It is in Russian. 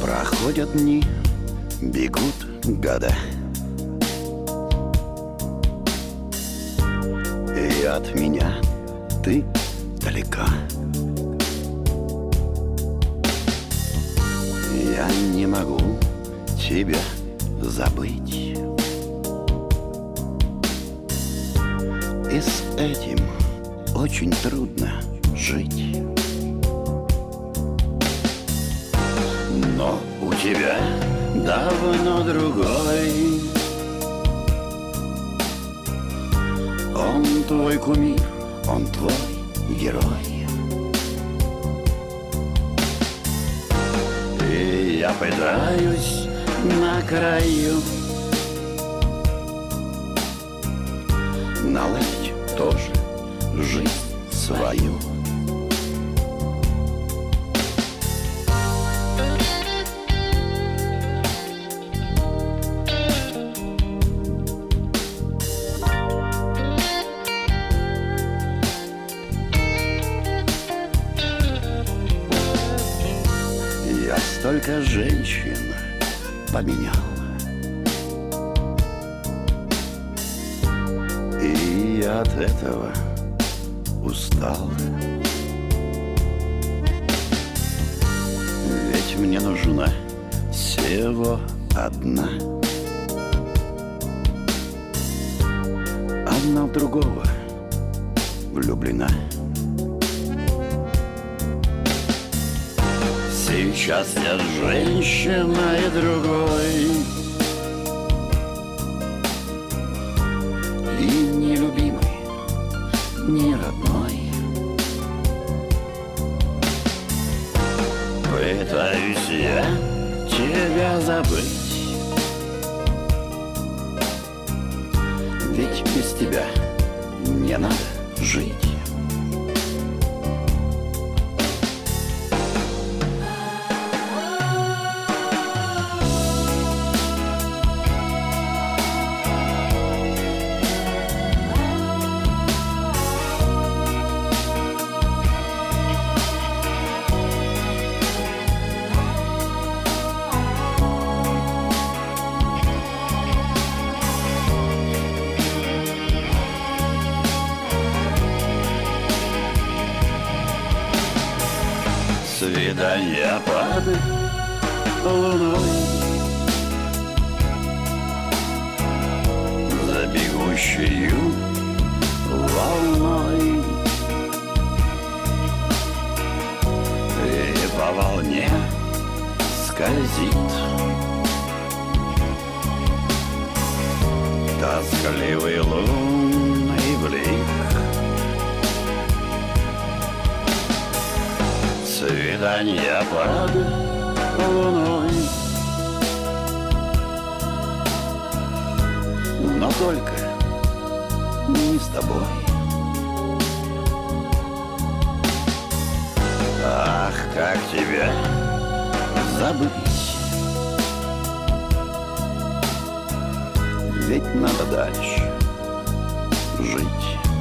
Проходят дни, бегут года, и от меня ты далека. Я не могу тебя забыть, и с этим очень трудно жить. Но у тебя давно другой. Он твой кумир, он твой герой. И я пытаюсь на краю наладить тоже жизнь свою. Я столько женщин поменял, и я от этого устал. Ведь мне нужна всего одна. Одна в другого влюблена. Сейчас я женщина и другой, и не любимый, не родной. Пытаюсь я тебя забыть, ведь без тебя не надо жить. Свидания под луной, за бегущую волной, и по волне скользит тоскливый лунный блик. Свидания под луной, но только не с тобой. Ах, как тебя забыть, ведь надо дальше жить.